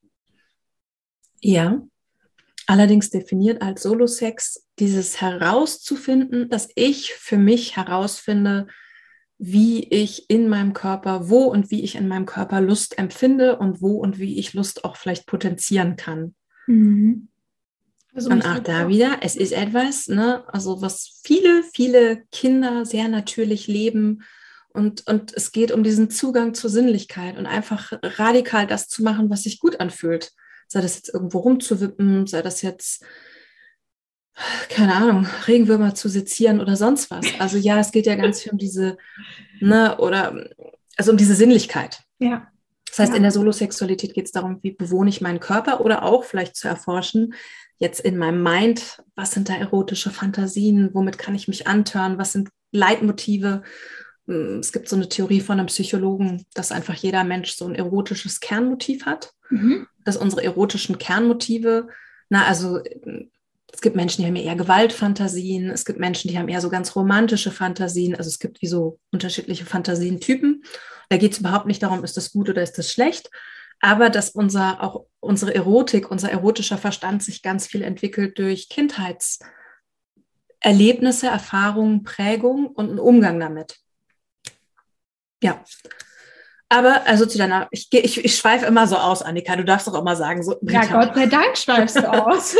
Ja, allerdings definiert als Solo-Sex dieses herauszufinden, dass ich für mich herausfinde, wie ich in meinem Körper, wo und wie ich in meinem Körper Lust empfinde und wo und wie ich Lust auch vielleicht potenzieren kann. Also und auch da wieder, es ist etwas, ne, also was viele, viele Kinder sehr natürlich leben und es geht um diesen Zugang zur Sinnlichkeit und einfach radikal das zu machen, was sich gut anfühlt. Sei das jetzt irgendwo rumzuwippen, sei das jetzt keine Ahnung, Regenwürmer zu sezieren oder sonst was. Also ja, es geht ja ganz viel um diese, ne, oder also um diese Sinnlichkeit. Ja. Das heißt, Ja. in der Solosexualität geht es darum, wie bewohne ich meinen Körper oder auch vielleicht zu erforschen, jetzt in meinem Mind, was sind da erotische Fantasien, womit kann ich mich antören, was sind Leitmotive. Es gibt so eine Theorie von einem Psychologen, dass einfach jeder Mensch so ein erotisches Kernmotiv hat, dass unsere erotischen Kernmotive, also es gibt Menschen, die haben eher Gewaltfantasien, es gibt Menschen, die haben eher so ganz romantische Fantasien, also es gibt wie so unterschiedliche Fantasientypen. Da geht es überhaupt nicht darum, ist das gut oder ist das schlecht, aber dass unsere Erotik, unser erotischer Verstand sich ganz viel entwickelt durch Kindheitserlebnisse, Erfahrungen, Prägung und einen Umgang damit. Ja. Aber also zu deiner, ich schweife immer so aus, Annika, du darfst doch auch mal sagen, so. Ja, Gott sei Dank schweifst du aus.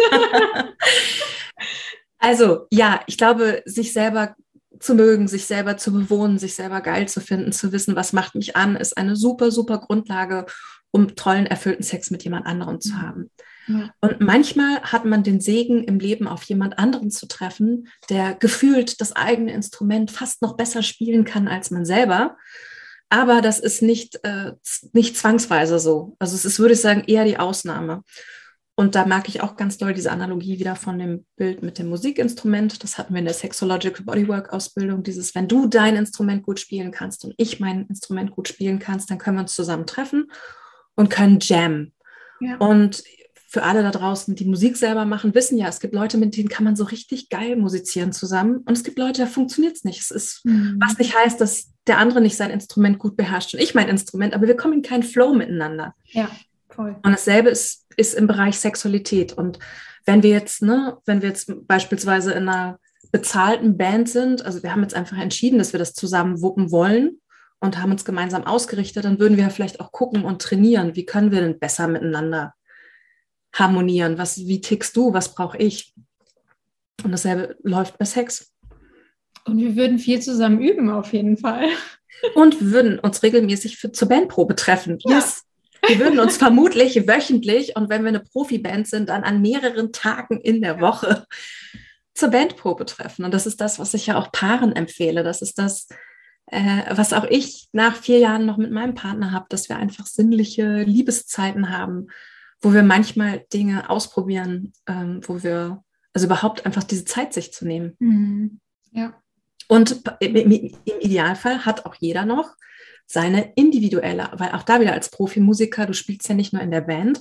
Also ja, ich glaube, sich selber zu mögen, sich selber zu bewohnen, sich selber geil zu finden, zu wissen, was macht mich an, ist eine super, super Grundlage, um tollen, erfüllten Sex mit jemand anderem zu haben. Ja. Und manchmal hat man den Segen im Leben, auf jemand anderen zu treffen, der gefühlt das eigene Instrument fast noch besser spielen kann als man selber. Aber das ist nicht zwangsweise so. Also es ist, würde ich sagen, eher die Ausnahme. Und da mag ich auch ganz doll diese Analogie wieder von dem Bild mit dem Musikinstrument. Das hatten wir in der Sexological Bodywork-Ausbildung. Dieses, wenn du dein Instrument gut spielen kannst und ich mein Instrument gut spielen kannst, dann können wir uns zusammen treffen und können jammen. Ja. Und für alle da draußen, die Musik selber machen, wissen ja, es gibt Leute, mit denen kann man so richtig geil musizieren zusammen. Und es gibt Leute, da funktioniert es nicht. Es ist, was nicht heißt, dass der andere nicht sein Instrument gut beherrscht und ich mein Instrument, aber wir kommen in keinen Flow miteinander. Ja, voll. Und dasselbe ist im Bereich Sexualität. Und wenn wir jetzt beispielsweise in einer bezahlten Band sind, also wir haben jetzt einfach entschieden, dass wir das zusammen wuppen wollen und haben uns gemeinsam ausgerichtet, dann würden wir vielleicht auch gucken und trainieren, wie können wir denn besser miteinander harmonieren? Wie tickst du? Was brauche ich? Und dasselbe läuft bei Sex. Und wir würden viel zusammen üben, auf jeden Fall. Und würden uns regelmäßig zur Bandprobe treffen. Ja. Yes. Wir würden uns vermutlich wöchentlich und wenn wir eine Profiband sind, dann an mehreren Tagen in der Woche zur Bandprobe treffen. Und das ist das, was ich ja auch Paaren empfehle. Das ist das, was auch ich nach 4 Jahren noch mit meinem Partner habe, dass wir einfach sinnliche Liebeszeiten haben, wo wir manchmal Dinge ausprobieren, wo wir, also überhaupt einfach diese Zeit sich zu nehmen. Mhm. Ja. Und im Idealfall hat auch jeder noch seine individuelle, weil auch da wieder als Profimusiker, du spielst ja nicht nur in der Band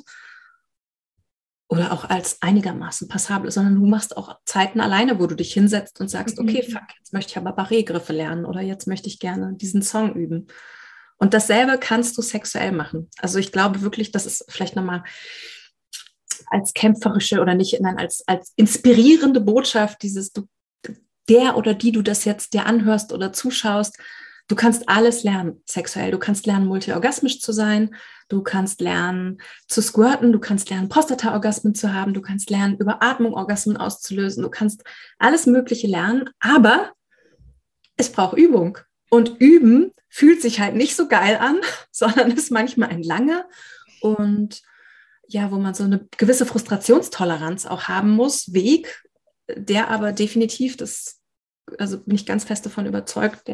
oder auch als einigermaßen passabel, sondern du machst auch Zeiten alleine, wo du dich hinsetzt und sagst, okay, fuck, jetzt möchte ich aber Barré-Griffe lernen oder jetzt möchte ich gerne diesen Song üben. Und dasselbe kannst du sexuell machen. Also ich glaube wirklich, das ist vielleicht nochmal als kämpferische oder nicht, nein, als inspirierende Botschaft, der oder die du das jetzt dir anhörst oder zuschaust, du kannst alles lernen sexuell. Du kannst lernen, multiorgasmisch zu sein. Du kannst lernen, zu squirten. Du kannst lernen, Prostata-Orgasmen zu haben. Du kannst lernen, über Atmung Orgasmen auszulösen. Du kannst alles Mögliche lernen, aber es braucht Übung. Und üben fühlt sich halt nicht so geil an, sondern ist manchmal ein langer und ja, wo man so eine gewisse Frustrationstoleranz auch haben muss, Weg, der aber definitiv, also bin ich ganz fest davon überzeugt,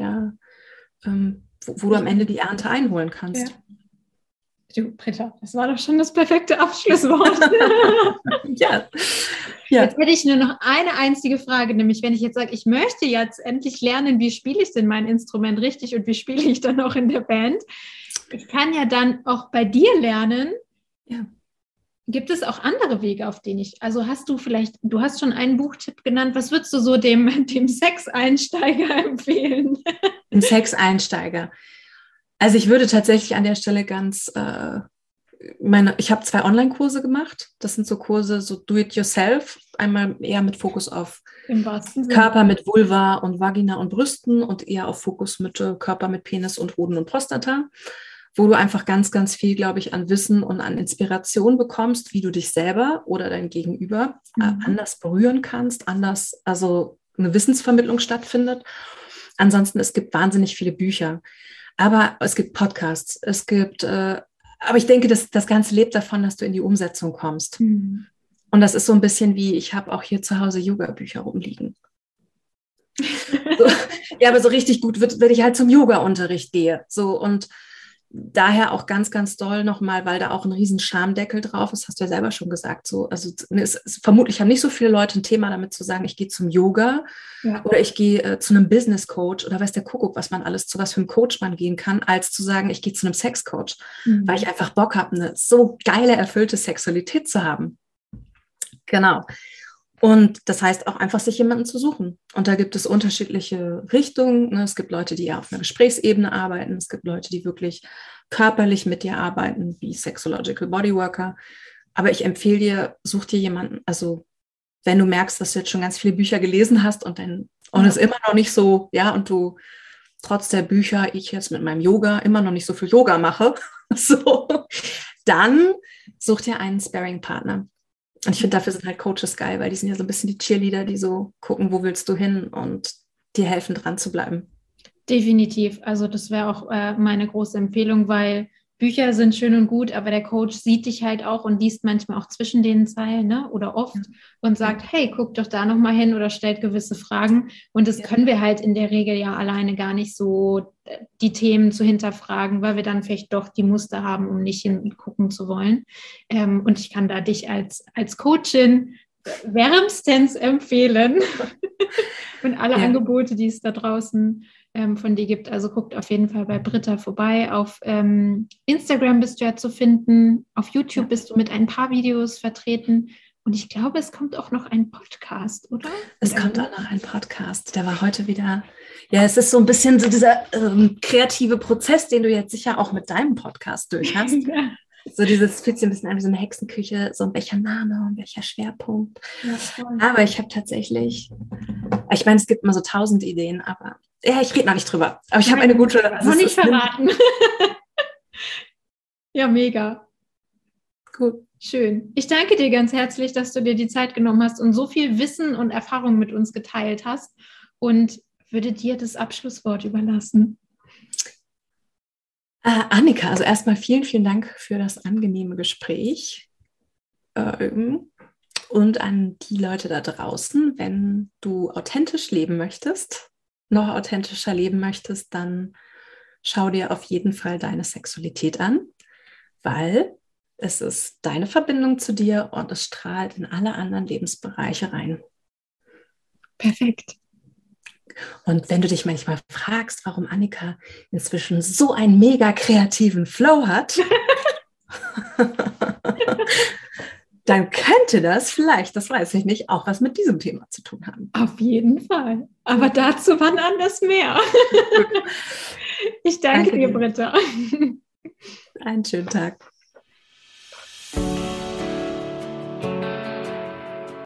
wo du am Ende die Ernte einholen kannst. Ja. Du, Britta, das war doch schon das perfekte Abschlusswort. Ja. Jetzt hätte ich nur noch eine einzige Frage, nämlich wenn ich jetzt sage, ich möchte jetzt endlich lernen, wie spiele ich denn mein Instrument richtig und wie spiele ich dann auch in der Band. Ich kann ja dann auch bei dir lernen. Ja. Gibt es auch andere Wege, auf denen also du hast schon einen Buchtipp genannt, was würdest du so dem Sexeinsteiger empfehlen? Dem Sexeinsteiger. Also ich würde tatsächlich an der Stelle ich habe 2 Online-Kurse gemacht. Das sind so Kurse, so Do-it-yourself. Einmal eher mit Fokus auf Körper mit Vulva und Vagina und Brüsten und eher auf Fokus mit Körper mit Penis und Hoden und Prostata, wo du einfach ganz, ganz viel, glaube ich, an Wissen und an Inspiration bekommst, wie du dich selber oder dein Gegenüber anders berühren kannst, also eine Wissensvermittlung stattfindet. Ansonsten, es gibt wahnsinnig viele Bücher, aber es gibt Podcasts, aber ich denke, das Ganze lebt davon, dass du in die Umsetzung kommst. Und das ist so ein bisschen wie, ich habe auch hier zu Hause Yoga-Bücher rumliegen. So, ja, aber so richtig gut wird, wenn ich halt zum Yoga-Unterricht gehe. So, und daher auch ganz, ganz doll nochmal, weil da auch ein riesen Schamdeckel drauf ist, hast du ja selber schon gesagt. So, also vermutlich haben nicht so viele Leute ein Thema damit zu sagen, ich gehe zum Yoga oder ich gehe zu einem Business Coach oder weiß der Kuckuck, was man alles, zu was für einem Coach man gehen kann, als zu sagen, ich gehe zu einem Sex Coach, weil ich einfach Bock habe, eine so geile, erfüllte Sexualität zu haben. Genau. Und das heißt auch einfach, sich jemanden zu suchen. Und da gibt es unterschiedliche Richtungen. Ne? Es gibt Leute, die ja auf einer Gesprächsebene arbeiten. Es gibt Leute, die wirklich körperlich mit dir arbeiten, wie Sexological Bodyworker. Aber ich empfehle dir, such dir jemanden, also wenn du merkst, dass du jetzt schon ganz viele Bücher gelesen hast und es immer noch nicht so, ja, und du trotz der Bücher, ich jetzt mit meinem Yoga immer noch nicht so viel Yoga mache, so, dann such dir einen Sparring-Partner. Und ich finde, dafür sind halt Coaches geil, weil die sind ja so ein bisschen die Cheerleader, die so gucken, wo willst du hin und dir helfen, dran zu bleiben. Definitiv. Also das wäre auch meine große Empfehlung, weil Bücher sind schön und gut, aber der Coach sieht dich halt auch und liest manchmal auch zwischen den Zeilen, ne? Oder oft und sagt, hey, guck doch da nochmal hin oder stellt gewisse Fragen. Und das können wir halt in der Regel ja alleine gar nicht so, die Themen zu hinterfragen, weil wir dann vielleicht doch die Muster haben, um nicht hingucken zu wollen. Und ich kann da dich als Coachin wärmstens empfehlen und alle Angebote, die es da draußen von dir gibt. Also guckt auf jeden Fall bei Britta vorbei. Auf Instagram bist du ja zu finden. Auf YouTube bist du mit ein paar Videos vertreten. Und ich glaube, es kommt auch noch ein Podcast, oder? Es kommt auch noch ein Podcast. Der war heute wieder. Ja, es ist so ein bisschen so dieser kreative Prozess, den du jetzt sicher auch mit deinem Podcast durch hast. Ja. So dieses fühlt sich ein bisschen an wie so eine Hexenküche, so welcher Name und welcher Schwerpunkt. Ja, aber ich habe tatsächlich, ich meine, es gibt immer so 1000 Ideen, aber ich rede noch nicht drüber. Aber ich habe eine gute. Noch nicht verraten. Ja, mega. Gut. Schön. Ich danke dir ganz herzlich, dass du dir die Zeit genommen hast und so viel Wissen und Erfahrung mit uns geteilt hast und würde dir das Abschlusswort überlassen. Annika, also erstmal vielen, vielen Dank für das angenehme Gespräch. Und an die Leute da draußen, wenn du authentisch leben möchtest, noch authentischer leben möchtest, dann schau dir auf jeden Fall deine Sexualität an, weil es ist deine Verbindung zu dir und es strahlt in alle anderen Lebensbereiche rein. Perfekt. Und wenn du dich manchmal fragst, warum Annika inzwischen so einen mega kreativen Flow hat, dann könnte das vielleicht, das weiß ich nicht, auch was mit diesem Thema zu tun haben. Auf jeden Fall. Aber dazu wann anders mehr. Ich danke dir, Britta. Einen schönen Tag.